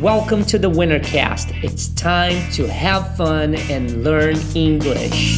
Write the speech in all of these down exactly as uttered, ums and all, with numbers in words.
Welcome to the Wintercast. It's time to have fun and learn English.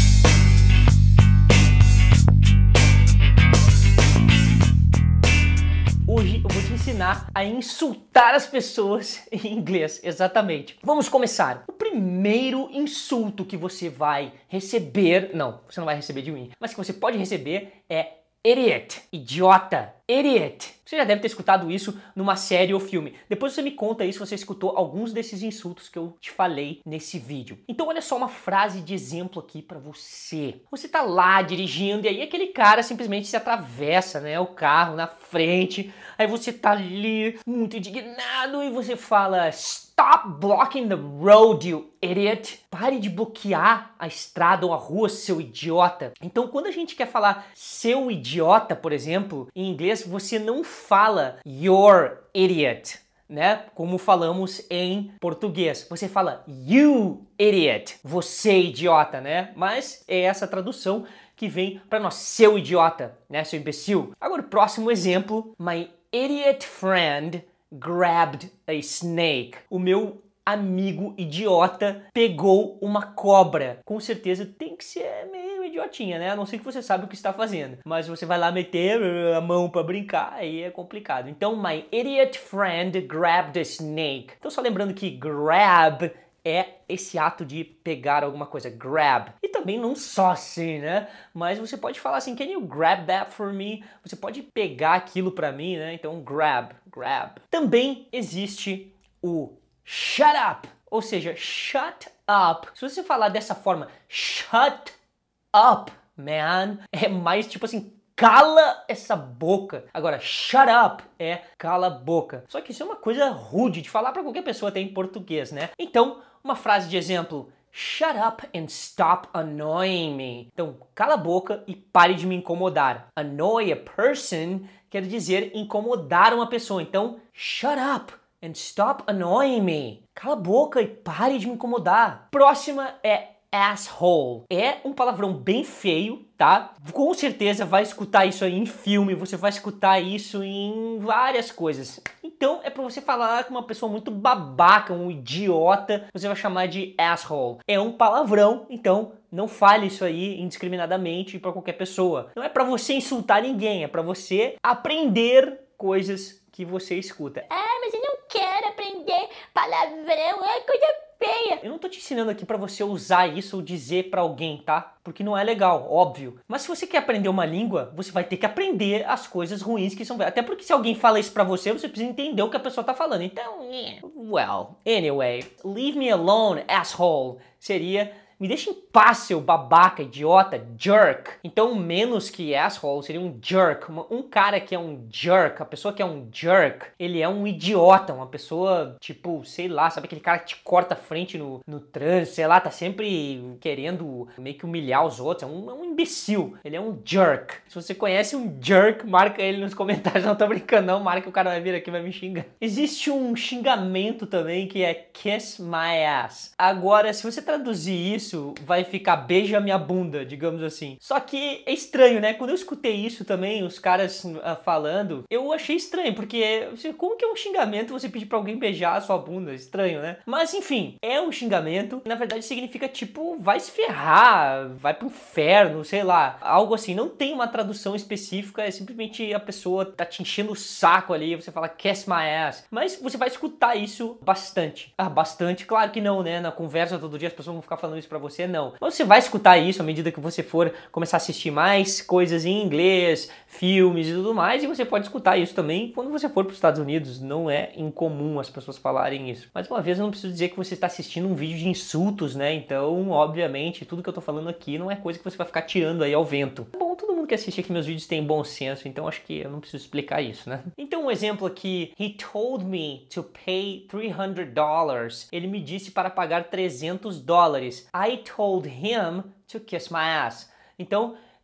Hoje eu vou te ensinar a insultar as pessoas em inglês, exatamente. Vamos começar. O primeiro insulto que você vai receber, não, você não vai receber de mim, mas que você pode receber é idiot, idiota, idiot. Você já deve ter escutado isso numa série ou filme. Depois você me conta aí se você escutou alguns desses insultos que eu te falei nesse vídeo. Então olha só uma frase de exemplo aqui pra você. Você tá lá dirigindo e aí aquele cara simplesmente se atravessa, né, o carro na frente. Aí você tá ali muito indignado e você fala: Stop blocking the road, you idiot. Pare de bloquear a estrada ou a rua, seu idiota. Então quando a gente quer falar seu idiota, por exemplo, em inglês você não fala your idiot, né? Como falamos em português. Você fala you idiot, você idiota, né? Mas é essa tradução que vem para nós, seu idiota, né? Seu imbecil. Agora o próximo exemplo, my idiot friend grabbed a snake. O meu amigo idiota pegou uma cobra. Com certeza tem que ser meio idiotinha, né? A não ser que você sabe o que está fazendo. Mas você vai lá meter a mão para brincar, aí é complicado. Então, my idiot friend grabbed a snake. Então, só lembrando que grab é esse ato de pegar alguma coisa, grab. E também não só assim, né? Mas você pode falar assim, can you grab that for me? Você pode pegar aquilo para mim, né? Então, grab, grab. Também existe o shut up, ou seja, shut up. Se você falar dessa forma, shut up, man, é mais tipo assim, cala essa boca. Agora, shut up é cala a boca. Só que isso é uma coisa rude de falar para qualquer pessoa até em português, né? Então, uma frase de exemplo: shut up and stop annoying me. Então, cala a boca e pare de me incomodar. Annoy a person quer dizer incomodar uma pessoa. Então, shut up and stop annoying me. Cala a boca e pare de me incomodar. Próxima é asshole. É um palavrão bem feio, tá? Com certeza vai escutar isso aí em filme, você vai escutar isso em várias coisas. Então é pra você falar com uma pessoa muito babaca, um idiota, você vai chamar de asshole. É um palavrão, então não fale isso aí indiscriminadamente pra qualquer pessoa. Não é pra você insultar ninguém, é pra você aprender coisas que você escuta. Ah, mas eu não quero aprender palavrão, é coisa feia. Eu não tô te ensinando aqui pra você usar isso ou dizer pra alguém, tá? Porque não é legal, óbvio. Mas se você quer aprender uma língua, você vai ter que aprender as coisas ruins que são... Até porque se alguém fala isso pra você, você precisa entender o que a pessoa tá falando. Então, yeah. Well, anyway, leave me alone, asshole. Seria... me deixa em paz, seu babaca, idiota, jerk. Então, menos que asshole seria um jerk. Um cara que é um jerk, a pessoa que é um jerk, ele é um idiota, uma pessoa, tipo, sei lá, sabe aquele cara que te corta a frente no, no trânsito, sei lá, tá sempre querendo meio que humilhar os outros. É um, é um imbecil, ele é um jerk. Se você conhece um jerk, marca ele nos comentários. Não tô brincando não, marca, o cara vai vir aqui e vai me xingar. Existe um xingamento também que é kiss my ass. Agora, se você traduzir isso, vai ficar beija minha bunda, digamos assim. Só que é estranho, né? Quando eu escutei isso também, os caras uh, falando, eu achei estranho, porque como que é um xingamento você pedir pra alguém beijar a sua bunda? Estranho, né? Mas enfim, é um xingamento. Na verdade significa tipo, vai se ferrar, vai pro inferno, sei lá. Algo assim, não tem uma tradução específica, é simplesmente a pessoa tá te enchendo o saco ali, você fala kiss my ass. Mas você vai escutar isso bastante. Ah, bastante? Claro que não, né? Na conversa todo dia as pessoas vão ficar falando isso pra você, não. Mas você vai escutar isso à medida que você for começar a assistir mais coisas em inglês, filmes e tudo mais, e você pode escutar isso também quando você for para os Estados Unidos. Não é incomum as pessoas falarem isso. Mais uma vez, eu não preciso dizer que você está assistindo um vídeo de insultos, né? Então, obviamente, tudo que eu tô falando aqui não é coisa que você vai ficar tirando aí ao vento. Bom, todo mundo que assiste aqui meus vídeos tem bom senso, então acho que eu não preciso explicar isso, né? Então, um exemplo aqui, he told me to pay three hundred dollars. Ele me disse para pagar trezentos dólares. I told him to kiss my ass. Então, eu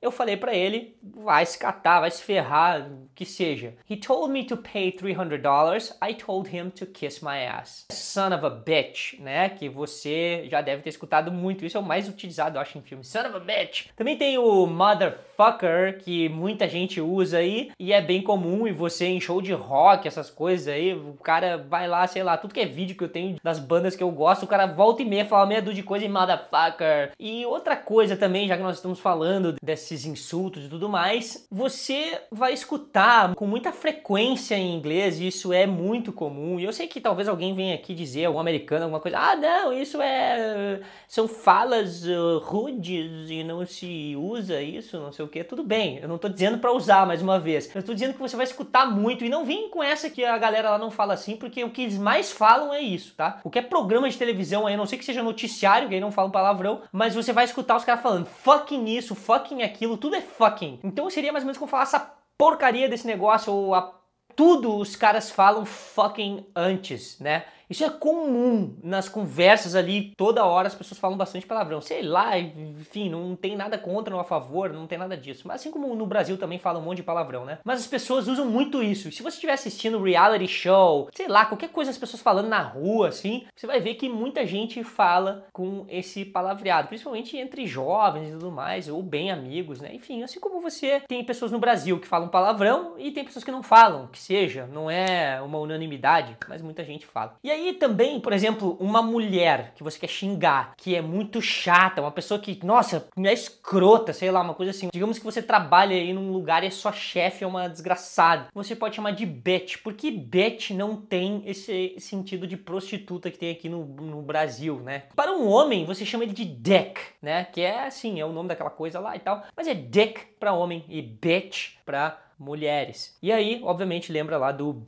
eu falei pra ele, vai se catar, vai se ferrar, que seja. He told me to pay three hundred dollars, I told him to kiss my ass. Son of a bitch, né? Que você já deve ter escutado muito, isso é o mais utilizado, eu acho, em filmes. Son of a bitch. Também tem o motherfucker, que muita gente usa aí, e é bem comum, e você em show de rock, essas coisas aí, o cara vai lá, sei lá, tudo que é vídeo que eu tenho das bandas que eu gosto, o cara volta e meia, fala meia dúzia de coisa em motherfucker. E outra coisa também, já que nós estamos falando desses insultos e tudo mais, você vai escutar com muita frequência em inglês, e isso é muito comum. E eu sei que talvez alguém venha aqui dizer, um americano, alguma coisa, ah não, isso é... são falas uh, rudes e não se usa isso, não sei o que. Tudo bem, eu não tô dizendo pra usar mais uma vez, eu tô dizendo que você vai escutar muito, e não vem com essa que a galera lá não fala assim, porque o que eles mais falam é isso, tá? O que é programa de televisão aí, a não sei que seja noticiário, que aí não falam palavrão, mas você vai escutar os caras falando fucking isso, fucking aquilo, tudo é fucking. Então seria mais ou menos como falar essa porcaria desse negócio, ou a... tudo os caras falam fucking antes, né? Isso é comum nas conversas ali, toda hora as pessoas falam bastante palavrão. Sei lá, enfim, não tem nada contra ou a favor, não tem nada disso. Mas assim como no Brasil também fala um monte de palavrão, né? Mas as pessoas usam muito isso. Se você estiver assistindo reality show, sei lá, qualquer coisa as pessoas falando na rua, assim, você vai ver que muita gente fala com esse palavreado, principalmente entre jovens e tudo mais, ou bem amigos, né? Enfim, assim como você tem pessoas no Brasil que falam palavrão e tem pessoas que não falam, que seja, não é uma unanimidade, mas muita gente fala. E aí, E também, por exemplo, uma mulher que você quer xingar, que é muito chata, uma pessoa que, nossa, é escrota, sei lá, uma coisa assim. Digamos que você trabalha aí num lugar e a sua chefe é uma desgraçada. Você pode chamar de bitch, porque bitch não tem esse sentido de prostituta que tem aqui no, no Brasil, né? Para um homem, você chama ele de dick, né? Que é assim, é o nome daquela coisa lá e tal. Mas é dick para homem e bitch para mulheres. E aí, obviamente, lembra lá do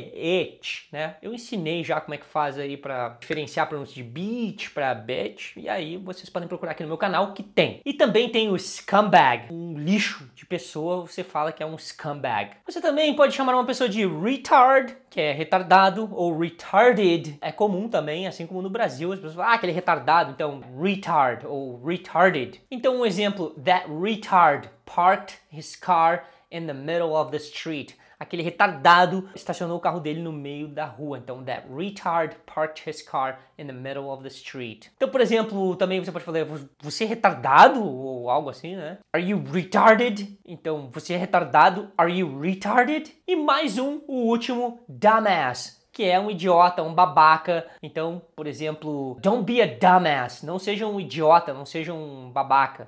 bitch, né? Eu ensinei já como é que faz aí pra diferenciar a pronúncia de bitch pra bitch, e aí vocês podem procurar aqui no meu canal que tem. E também tem o scumbag, um lixo de pessoa, você fala que é um scumbag. Você também pode chamar uma pessoa de retard, que é retardado, ou retarded, é comum também, assim como no Brasil, as pessoas falam, ah, aquele retardado, então retard, ou retarded. Então um exemplo, that retard parked his car in the middle of the street. Aquele retardado estacionou o carro dele no meio da rua. Então, that retard parked his car in the middle of the street. Então, por exemplo, também você pode falar, você é retardado? Ou algo assim, né? Are you retarded? Então, você é retardado? Are you retarded? E mais um, o último, dumbass, que é um idiota, um babaca. Então, por exemplo, don't be a dumbass. Não seja um idiota, não seja um babaca.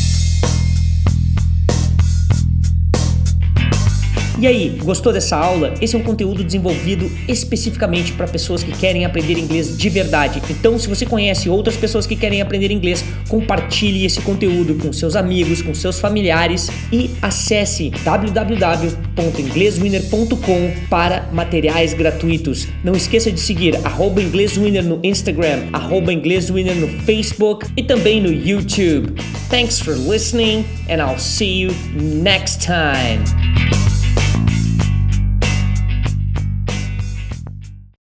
E aí, gostou dessa aula? Esse é um conteúdo desenvolvido especificamente para pessoas que querem aprender inglês de verdade. Então, se você conhece outras pessoas que querem aprender inglês, compartilhe esse conteúdo com seus amigos, com seus familiares e acesse w w w ponto inglês winner ponto com para materiais gratuitos. Não esqueça de seguir arroba ingleswinner no Instagram, arroba ingleswinner no Facebook e também no YouTube. Thanks for listening and I'll see you next time.